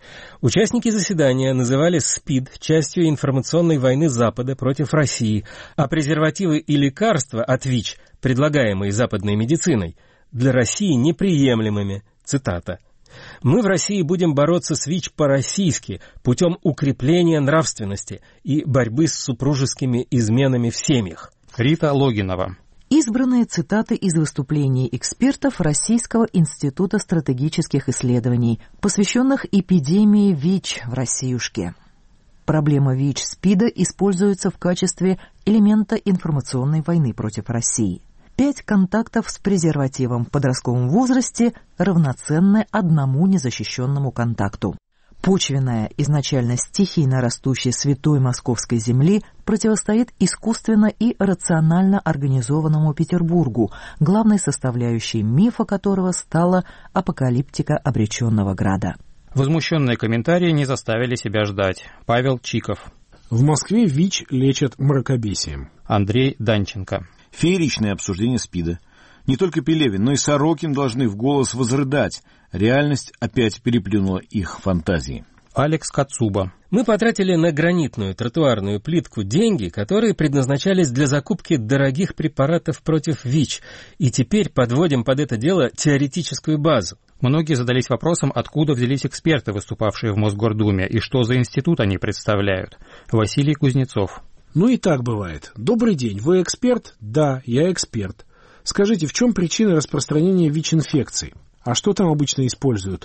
Участники заседания называли СПИД частью информационной войны Запада против России, а презервативы и лекарства от ВИЧ, предлагаемые западной медициной, для России неприемлемыми. Цитата. «Мы в России будем бороться с ВИЧ по-российски, путем укрепления нравственности и борьбы с супружескими изменами в семьях». Рита Логинова. Избранные цитаты из выступлений экспертов Российского института стратегических исследований, посвященных эпидемии ВИЧ в Россиюшке. Проблема ВИЧ-СПИДа используется в качестве элемента информационной войны против России. 5 контактов с презервативом в подростковом возрасте равноценны одному незащищенному контакту. Почвенная, изначально стихийно растущей святой московской земли противостоит искусственно и рационально организованному Петербургу, главной составляющей мифа которого стала апокалиптика обреченного града. Возмущенные комментарии не заставили себя ждать. Павел Чиков. В Москве ВИЧ лечат мракобесием. Андрей Данченко. Фееричное обсуждение СПИДа. Не только Пелевин, но и Сорокин должны в голос возрыдать. Реальность опять переплюнула их фантазии. Алекс Кацуба. Мы потратили на гранитную тротуарную плитку деньги, которые предназначались для закупки дорогих препаратов против ВИЧ, и теперь подводим под это дело теоретическую базу. Многие задались вопросом, откуда взялись эксперты, выступавшие в Мосгордуме, и что за институт они представляют. Василий Кузнецов. Ну и так бывает. Добрый день, вы эксперт? Да, я эксперт. Скажите, в чем причина распространения ВИЧ-инфекций? А что там обычно используют?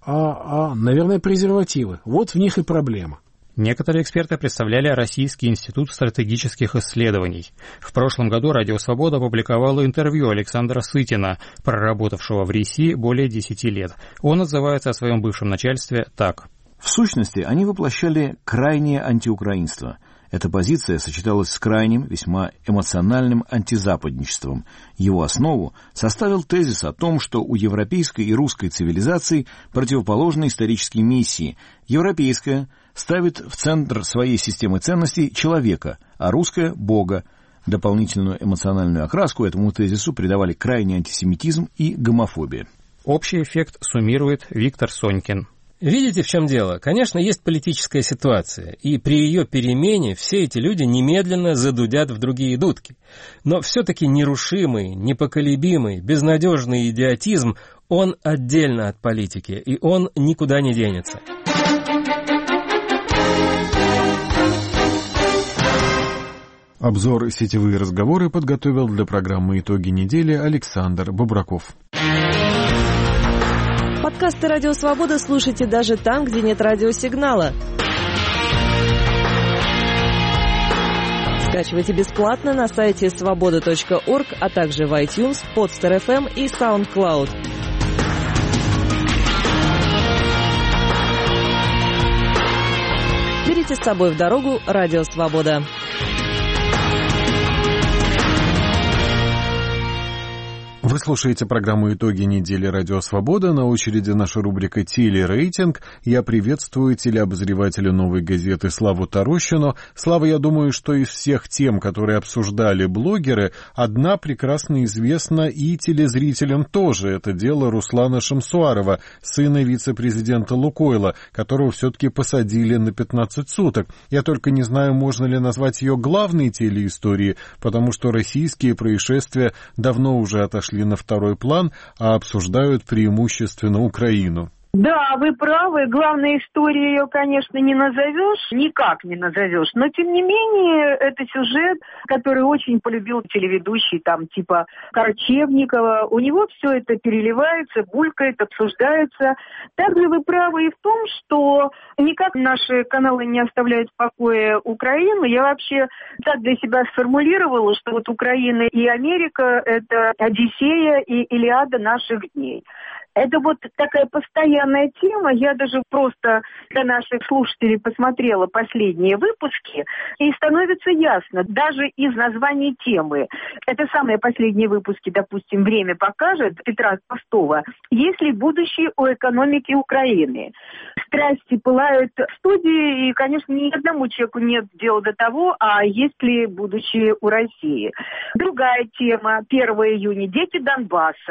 Наверное, презервативы. Вот в них и проблема. Некоторые эксперты представляли Российский институт стратегических исследований. В прошлом году «Радио Свобода» опубликовало интервью Александра Сытина, проработавшего в РИСИ более 10 лет. Он отзывается о своем бывшем начальстве так. В сущности, они воплощали крайнее антиукраинство. Эта позиция сочеталась с крайним, весьма эмоциональным антизападничеством. Его основу составил тезис о том, что у европейской и русской цивилизаций противоположны исторические миссии. Европейская ставит в центр своей системы ценностей человека, а русская – Бога. Дополнительную эмоциональную окраску этому тезису придавали крайний антисемитизм и гомофобия. Общий эффект суммирует Виктор Сонькин. Видите, в чем дело? Конечно, есть политическая ситуация, и при ее перемене все эти люди немедленно задудят в другие дудки. Но все-таки нерушимый, непоколебимый, безнадежный идиотизм, он отдельно от политики, и он никуда не денется. Обзор «Сетевые разговоры» подготовил для программы «Итоги недели» Александр Бобраков. Подкасты «Радио Свобода» слушайте даже там, где нет радиосигнала. Скачивайте бесплатно на сайте svoboda.org, а также в iTunes, Podster FM и SoundCloud. Берите с собой в дорогу «Радио Свобода». Вы слушаете программу «Итоги недели. Радио Свобода». На очереди наша рубрика «Телерейтинг». Я приветствую телеобозревателя «Новой газеты» Славу Тарощину. Слава, я думаю, что из всех тем, которые обсуждали блогеры, одна прекрасно известна и телезрителям тоже. Это дело Руслана Шамсуарова, сына вице-президента «Лукойла», которого все-таки посадили на 15 суток. Я только не знаю, можно ли назвать ее главной телеисторией, потому что российские происшествия давно уже отошли на второй план, а обсуждают преимущественно Украину. Да, вы правы. Главной историей ее, конечно, не назовешь, никак не назовешь. Но, тем не менее, это сюжет, который очень полюбил телеведущий, там, типа Корчевникова. У него все это переливается, булькает, обсуждается. Также вы правы и в том, что никак наши каналы не оставляют в покое Украину. Я вообще так для себя сформулировала, что вот Украина и Америка – это Одиссея и Илиада наших дней. Это вот такая постоянная тема. Я даже просто для наших слушателей посмотрела последние выпуски, и становится ясно, даже из названия темы. Это самые последние выпуски, допустим, «Время покажет» Петра Толстого. Есть ли будущее у экономики Украины? Страсти пылают в студии, и, конечно, ни одному человеку нет дела до того, а есть ли будущее у России. Другая тема, 1 июня, дети Донбасса.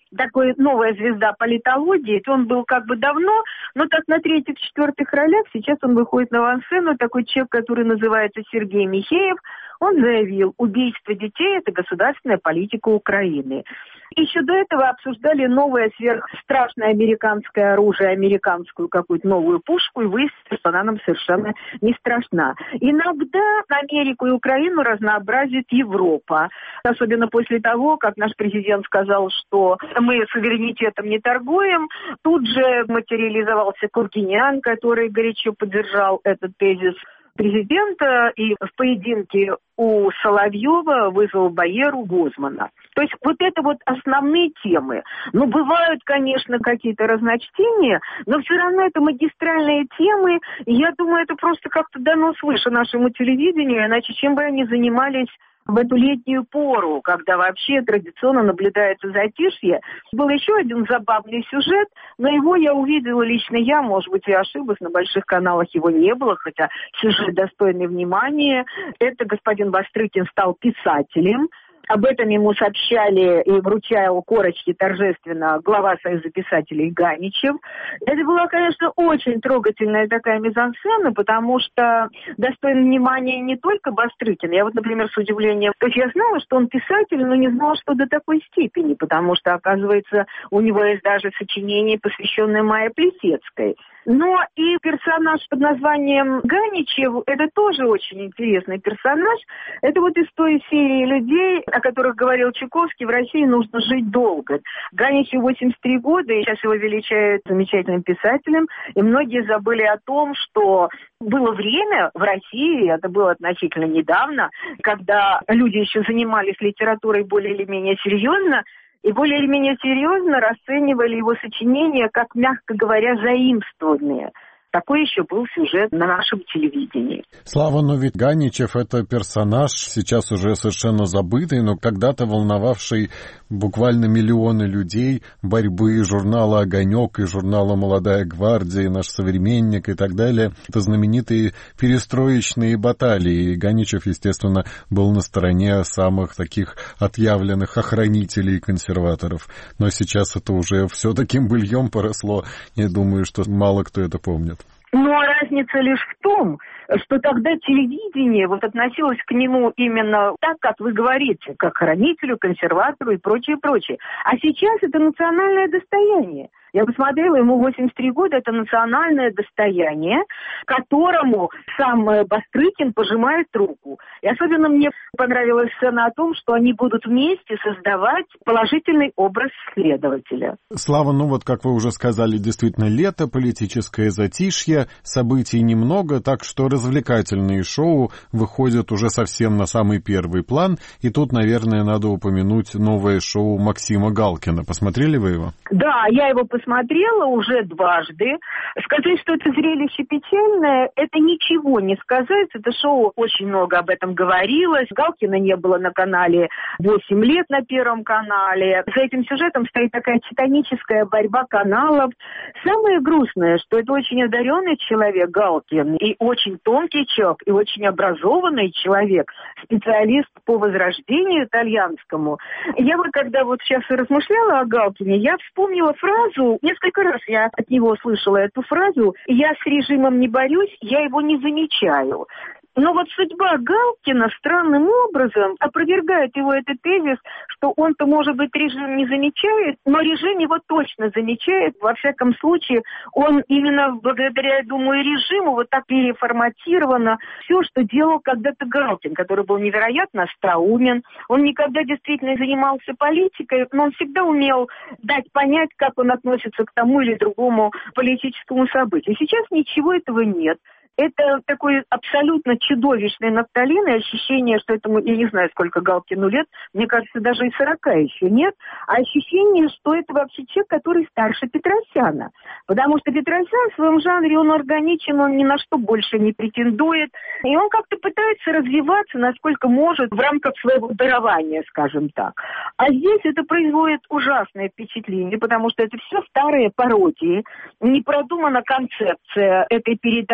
такой новая звезда политологии. Он был как бы давно, но так на третьих-четвертых ролях. Сейчас он выходит на авансцену. Такой человек, который называется Сергей Михеев. Он заявил, убийство детей – это государственная политика Украины. Еще до этого обсуждали новое сверхстрашное американское оружие, американскую какую-то новую пушку, и выяснилось, что она нам совершенно не страшна. Иногда Америку и Украину разнообразит Европа. Особенно после того, как наш президент сказал, что мы суверенитетом не торгуем. Тут же материализовался Кургинян, который горячо поддержал этот тезис президента, и в поединке у Соловьева вызвал Байеру Гозмана. То есть вот это вот основные темы. Ну, бывают, конечно, какие-то разночтения, но все равно это магистральные темы, и я думаю, это просто как-то дано свыше нашему телевидению, иначе чем бы они занимались в эту летнюю пору, когда вообще традиционно наблюдается затишье. Был еще один забавный сюжет, но его я увидела лично я, может быть, я ошиблась, на больших каналах его не было, хотя сюжет достойный внимания. Это господин Бастрыкин стал писателем. Об этом ему сообщали и вручал корочки торжественно глава Союза писателей Ганичев. Это была, конечно, очень трогательная такая мизансцена, потому что достоин внимания не только Бастрыкин. Я вот, например, с удивлением... То есть я знала, что он писатель, но не знала, что до такой степени, потому что, оказывается, у него есть даже сочинение, посвященное Майе Плисецкой. Но и персонаж под названием Ганичев, это тоже очень интересный персонаж. Это вот из той серии людей, о которых говорил Чайковский, в России нужно жить долго. Ганичев 83 года, и сейчас его величают замечательным писателем, и многие забыли о том, что было время в России, это было относительно недавно, когда люди еще занимались литературой более или менее серьезно, и более или менее серьезно расценивали его сочинения как, мягко говоря, заимствованные. Такой еще был сюжет на нашем телевидении. Слава, но ведь Ганичев — это персонаж, сейчас уже совершенно забытый, но когда-то волновавший буквально миллионы людей, борьбы журнала «Огонек» и журнала «Молодая гвардия», «Наш современник» и так далее. Это знаменитые перестроечные баталии. И Ганичев, естественно, был на стороне самых таких отъявленных охранителей и консерваторов. Но сейчас это уже все таким быльем поросло. Я думаю, что мало кто это помнит. Но разница лишь в том, что тогда телевидение вот относилось к нему именно так, как вы говорите, как хранителю, консерватору и прочее, прочее. А сейчас это национальное достояние. Я посмотрела, ему 83 года, это национальное достояние, которому сам Бастрыкин пожимает руку. И особенно мне понравилась сцена о том, что они будут вместе создавать положительный образ следователя. Слава, ну вот, как вы уже сказали, действительно лето, политическое затишье, событий немного, так что развлекательные шоу выходят уже совсем на самый первый план. И тут, наверное, надо упомянуть новое шоу Максима Галкина. Посмотрели вы его? Да, я его посмотрела уже дважды. Сказать, что это зрелище печальное, это ничего не сказать. Это шоу очень много об этом говорилось. Галкина не было на канале 8 лет на Первом канале. За этим сюжетом стоит такая титаническая борьба каналов. Самое грустное, что это очень одаренный человек Галкин, и очень тонкий человек, и очень образованный человек, специалист по возрождению итальянскому. Я вот когда вот сейчас размышляла о Галкине, я вспомнила фразу, несколько раз я от него слышала эту фразу: «Я с режимом не борюсь, я его не замечаю». Но вот судьба Галкина странным образом опровергает его этот тезис, что он-то, может быть, режим не замечает, но режим его точно замечает. Во всяком случае, он именно благодаря, я думаю, режиму вот так переформатировано все, что делал когда-то Галкин, который был невероятно остроумен. Он никогда действительно не занимался политикой, но он всегда умел дать понять, как он относится к тому или другому политическому событию. Сейчас ничего этого нет. Это такой абсолютно чудовищный нафталин, и ощущение, что этому, я не знаю, сколько Галкину лет, мне кажется, даже и 40 еще нет, а ощущение, что это вообще человек, который старше Петросяна. Потому что Петросян в своем жанре, он органичен, он ни на что больше не претендует, и он как-то пытается развиваться, насколько может, в рамках своего дарования, скажем так. А здесь это производит ужасное впечатление, потому что это все старые пародии, не продумана концепция этой передачи.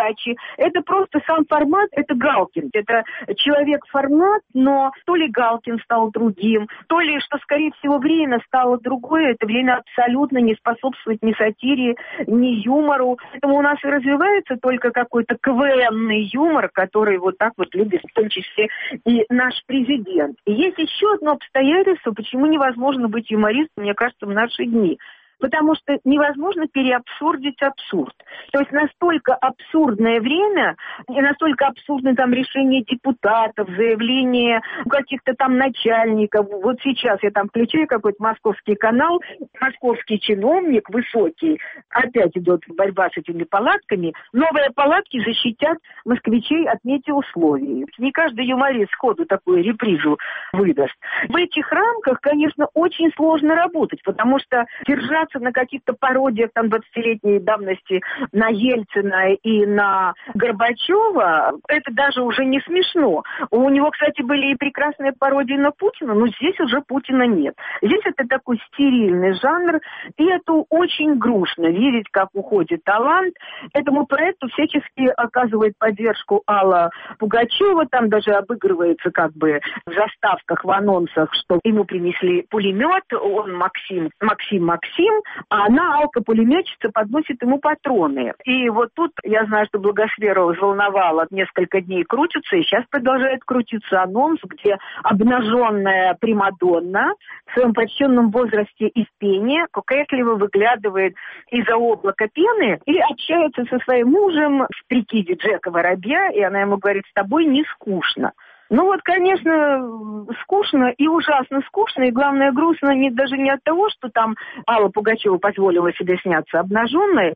это просто сам формат, это Галкин. Это человек-формат, но то ли Галкин стал другим, то ли, что, скорее всего, время стало другое. Это время абсолютно не способствует ни сатире, ни юмору. Поэтому у нас и развивается только какой-то КВНный юмор, который вот так вот любит, в том числе и наш президент. И есть еще одно обстоятельство, почему невозможно быть юмористом, мне кажется, в наши дни. Потому что невозможно переабсурдить абсурд. То есть настолько абсурдное время, и настолько абсурдны там решения депутатов, заявления каких-то там начальников. Вот сейчас я там включаю какой-то московский канал, московский чиновник высокий, опять идет борьба с этими палатками. Новые палатки защитят москвичей от метеоусловий. Не каждый юморист сходу такую репризу выдаст. В этих рамках, конечно, очень сложно работать, потому что держать на каких-то пародиях там 20-летней давности на Ельцина и на Горбачева, это даже уже не смешно. У него, кстати, были и прекрасные пародии на Путина, но здесь уже Путина нет. Здесь это такой стерильный жанр, и это очень грустно видеть, как уходит талант. Этому проекту всячески оказывает поддержку Алла Пугачева, там даже обыгрывается как бы в заставках, в анонсах, что ему принесли пулемет, он Максим, а она, Алка-пулеметчица, подносит ему патроны. И вот тут, я знаю, что Благосферу взволновало, несколько дней крутится, и сейчас продолжает крутиться анонс, где обнаженная примадонна в своем почтенном возрасте из пения кокетливо выглядывает из-за облака пены и общается со своим мужем в прикиде Джека Воробья, и она ему говорит: с тобой не скучно. Ну вот, конечно, скучно и ужасно скучно, и главное грустно даже не от того, что там Алла Пугачева позволила себе сняться обнаженной,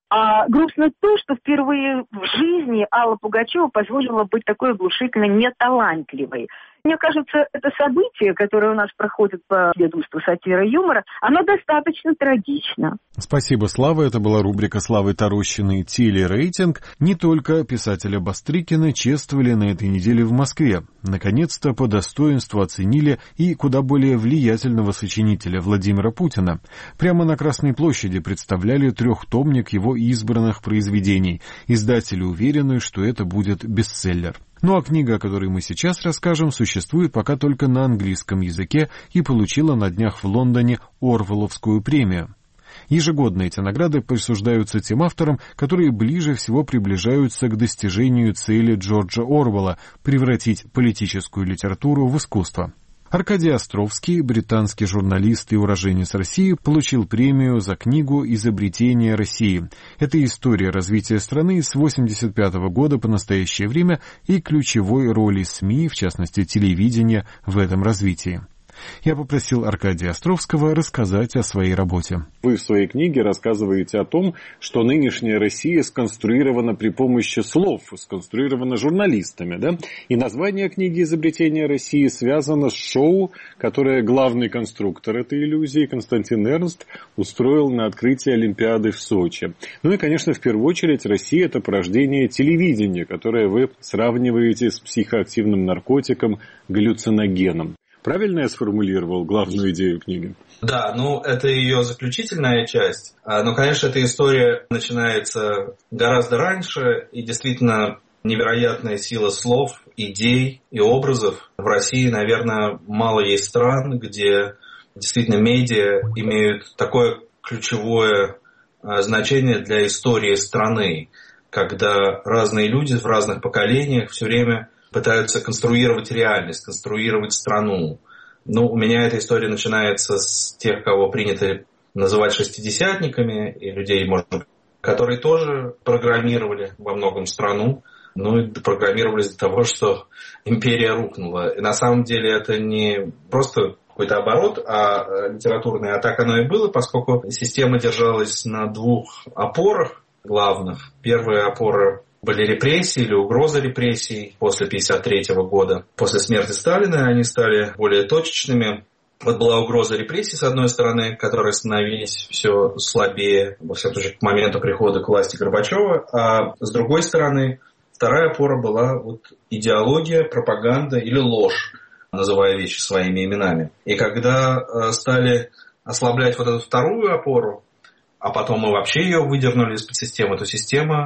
а грустно то, что впервые в жизни Алла Пугачева позволила быть такой оглушительно неталантливой. Мне кажется, это событие, которое у нас проходит по ведомству сатиры и юмора, оно достаточно трагично. Спасибо, Слава. Это была рубрика Славы Тарущиной «Телерейтинг». Не только писателя Бастрыкина чествовали на этой неделе в Москве. Наконец-то по достоинству оценили и куда более влиятельного сочинителя Владимира Путина. Прямо на Красной площади представляли трехтомник его избранных произведений. Издатели уверены, что это будет бестселлер. Ну а книга, о которой мы сейчас расскажем, существует пока только на английском языке и получила на днях в Лондоне Орвелловскую премию. Ежегодно эти награды присуждаются тем авторам, которые ближе всего приближаются к достижению цели Джорджа Орвелла — превратить политическую литературу в искусство. Аркадий Островский, британский журналист и уроженец России, получил премию за книгу «Изобретение России». Это история развития страны с 1985 года по настоящее время и ключевой роли СМИ, в частности телевидения, в этом развитии. Я попросил Аркадия Островского рассказать о своей работе. Вы в своей книге рассказываете о том, что нынешняя Россия сконструирована при помощи слов, сконструирована журналистами, да? И название книги «Изобретение России» связано с шоу, которое главный конструктор этой иллюзии, Константин Эрнст, устроил на открытии Олимпиады в Сочи. Ну и, конечно, в первую очередь, Россия — это порождение телевидения, которое вы сравниваете с психоактивным наркотиком, галлюциногеном. Правильно я сформулировал главную идею книги? Да, это ее заключительная часть. Но, конечно, эта история начинается гораздо раньше, и действительно невероятная сила слов, идей и образов. В России, наверное, мало есть стран, где действительно медиа имеют такое ключевое значение для истории страны, когда разные люди в разных поколениях все время пытаются конструировать реальность, конструировать страну. У меня эта история начинается с тех, кого принято называть шестидесятниками, и людей, может быть, которые тоже программировали во многом страну, и программировались для того, что империя рухнула. И на самом деле это не просто какой-то оборот, а литературный, а так оно и было, поскольку система держалась на двух опорах главных. Первая опора были репрессии или угроза репрессий после 1953 года. После смерти Сталина они стали более точечными. Вот была угроза репрессий, с одной стороны, которые становились все слабее, во всяком случае, к моменту прихода к власти Горбачева. А с другой стороны, вторая опора была идеология, пропаганда или ложь, называя вещи своими именами. И когда стали ослаблять эту вторую опору, а потом мы вообще ее выдернули из-под системы, то система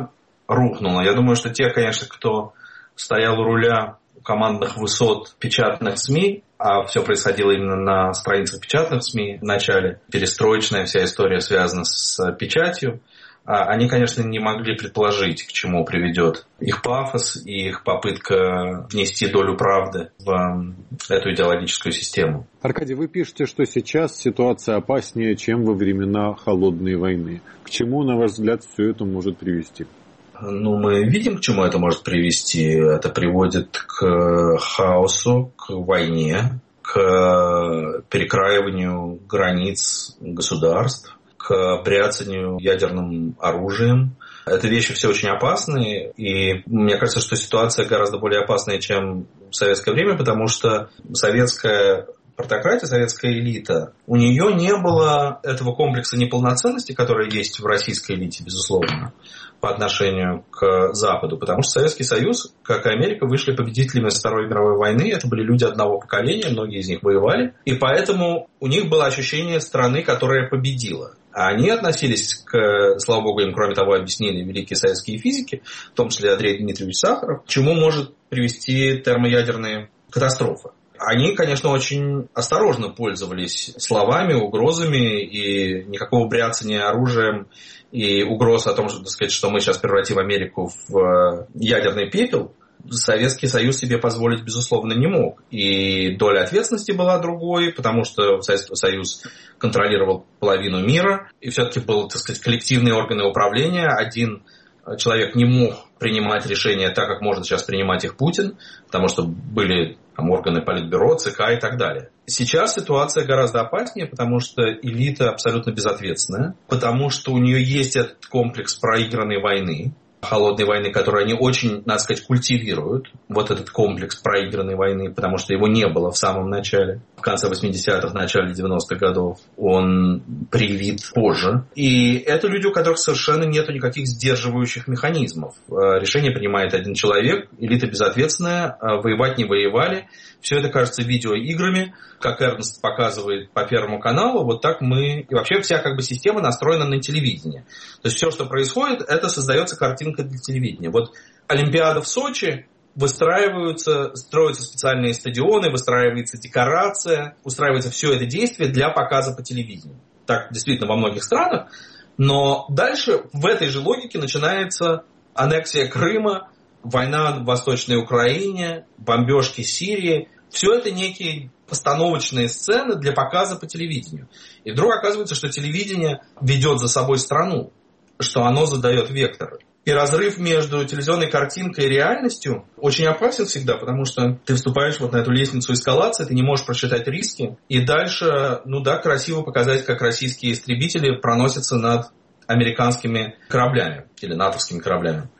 рухнула. Я думаю, что те, конечно, кто стоял у руля командных высот печатных СМИ, а все происходило именно на страницах печатных СМИ в начале, перестроечная вся история связана с печатью, они, конечно, не могли предположить, к чему приведет их пафос и их попытка внести долю правды в эту идеологическую систему. Аркадий, вы пишете, что сейчас ситуация опаснее, чем во времена Холодной войны. К чему, на ваш взгляд, все это может привести? Мы видим, к чему это может привести. Это приводит к хаосу, к войне, к перекраиванию границ государств, к бряцанию ядерным оружием. Это вещи все очень опасные, и мне кажется, что ситуация гораздо более опасная, чем в советское время, потому что советская партократия, советская элита, у нее не было этого комплекса неполноценности, который есть в российской элите, безусловно, по отношению к Западу, потому что Советский Союз, как и Америка, вышли победителями Второй мировой войны, это были люди одного поколения, многие из них воевали, и поэтому у них было ощущение страны, которая победила. А они относились к, слава богу, им, кроме того, объяснили великие советские физики, в том числе Андрей Дмитриевич Сахаров, к чему может привести термоядерная катастрофа. Они, конечно, очень осторожно пользовались словами, угрозами, и никакого бряцания оружием и угроз о том, что мы сейчас превратим Америку в ядерный пепел, Советский Союз себе позволить, безусловно, не мог. И доля ответственности была другой, потому что Советский Союз контролировал половину мира, и все-таки были, коллективные органы управления. Один человек не мог принимать решения так, как может сейчас принимать их Путин, потому что были органы Политбюро, ЦК и так далее. Сейчас ситуация гораздо опаснее, потому что элита абсолютно безответственная, потому что у нее есть этот комплекс проигранной войны, холодной войны, которую они очень, надо сказать, культивируют. Вот этот комплекс проигранной войны, потому что его не было в самом начале. В конце 80-х, начале 90-х годов он привит позже. И это люди, у которых совершенно нет никаких сдерживающих механизмов. Решение принимает один человек, элита безответственная, воевать не воевали. Все это кажется видеоиграми, как Эрнст показывает по Первому каналу, вот так мы... И вообще вся система настроена на телевидение. То есть все, что происходит, это создается картинка для телевидения. Вот Олимпиада в Сочи, строятся специальные стадионы, выстраивается декорация, устраивается все это действие для показа по телевидению. Так действительно во многих странах. Но дальше в этой же логике начинается аннексия Крыма, война в Восточной Украине, бомбежки Сирии. Все это некие постановочные сцены для показа по телевидению. И вдруг оказывается, что телевидение ведет за собой страну, что оно задает вектор. И разрыв между телевизионной картинкой и реальностью очень опасен всегда, потому что ты вступаешь на эту лестницу эскалации, ты не можешь просчитать риски, и дальше, красиво показать, как российские истребители проносятся над американскими кораблями или натовскими кораблями.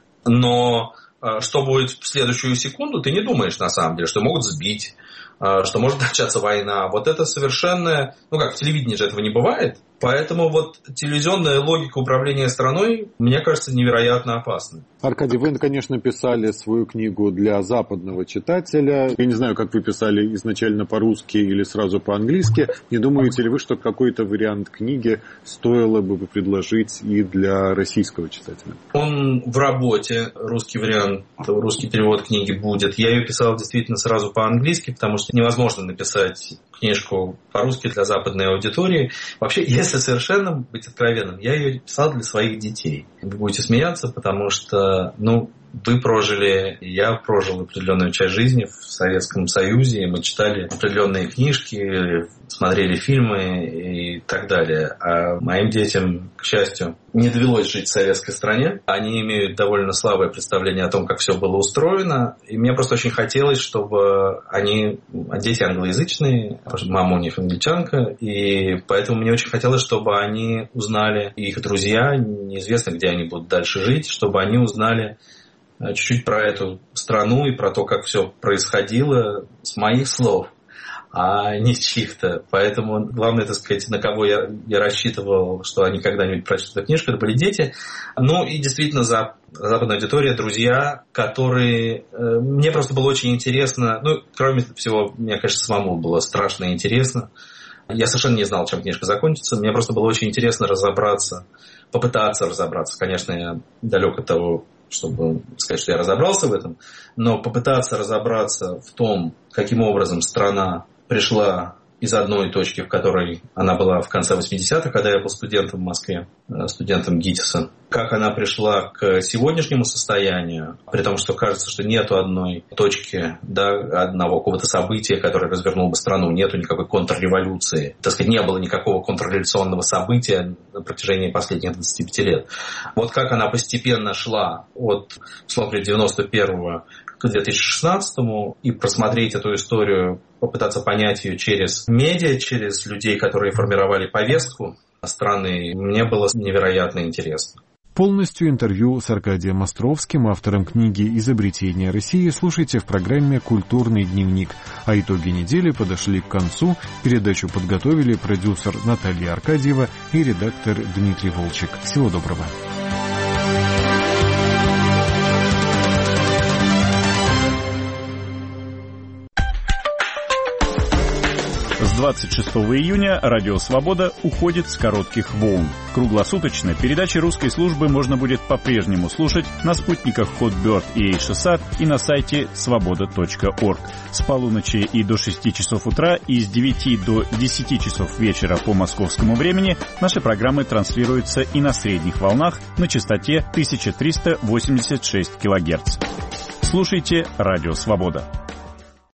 Но что будет в следующую секунду, ты не думаешь на самом деле, что могут сбить, что может начаться война. Вот это совершенно... в телевидении же этого не бывает. Поэтому телевизионная логика управления страной, мне кажется, невероятно опасна. Аркадий, вы, конечно, писали свою книгу для западного читателя. Я не знаю, как вы писали изначально по-русски или сразу по-английски. Не думаете ли вы, что какой-то вариант книги стоило бы предложить и для российского читателя? Он в работе, русский вариант, русский перевод книги будет. Я ее писал действительно сразу по-английски, потому что невозможно написать книжку по-русски для западной аудитории. Вообще, если совершенно быть откровенным, я ее писал для своих детей. Вы будете смеяться, потому что, вы прожили, я прожил определенную часть жизни в Советском Союзе, и мы читали определенные книжки, смотрели фильмы и так далее. А моим детям, к счастью, не довелось жить в советской стране. Они имеют довольно слабое представление о том, как все было устроено. И мне просто очень хотелось, чтобы дети англоязычные, потому что мама у них англичанка, и поэтому мне очень хотелось, чтобы они узнали, и их друзья, неизвестно, где они будут дальше жить, чтобы они узнали чуть-чуть про эту страну и про то, как все происходило с моих слов, а не с чьих-то. Поэтому главное, на кого я рассчитывал, что они когда-нибудь прочтут эту книжку, это были дети. И действительно, западная аудитория, друзья, которые... Мне просто было очень интересно. Кроме всего, мне, конечно, самому было страшно интересно. Я совершенно не знал, чем книжка закончится. Мне просто было очень интересно попытаться разобраться. Конечно, я далек от того, чтобы сказать, что я разобрался в этом, но попытаться разобраться в том, каким образом страна пришла из одной точки, в которой она была в конце 80-х, когда я был студентом в Москве, студентом ГИТИСа, как она пришла к сегодняшнему состоянию, при том, что кажется, что нету одной точки, одного какого-то события, которое развернуло бы страну, нету никакой контрреволюции. Так сказать, не было никакого контрреволюционного события на протяжении последних 25 лет. Вот как она постепенно шла от, условно говоря, 91-го к 2016-му и просмотреть эту историю, попытаться понять ее через медиа, через людей, которые формировали повестку страны, мне было невероятно интересно. Полностью интервью с Аркадием Островским, автором книги «Изобретение России», слушайте в программе «Культурный дневник». А итоги недели подошли к концу. Передачу подготовили продюсер Наталья Аркадьева и редактор Дмитрий Волчек. Всего доброго. С 26 июня Радио Свобода уходит с коротких волн. Круглосуточно передачи русской службы можно будет по-прежнему слушать на спутниках Hotbird и Эйшесат и на сайте svoboda.org. С полуночи и до 6 часов утра и с 9 до 10 часов вечера по московскому времени наши программы транслируются и на средних волнах на частоте 1386 кГц. Слушайте Радио Свобода.